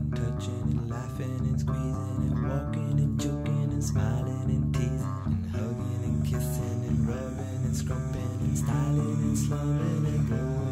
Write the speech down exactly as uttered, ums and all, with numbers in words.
and touching and laughing and squeezing and walking and joking and smiling and teasing and hugging and kissing and rubbing and scrumping and styling and slumming and blowing.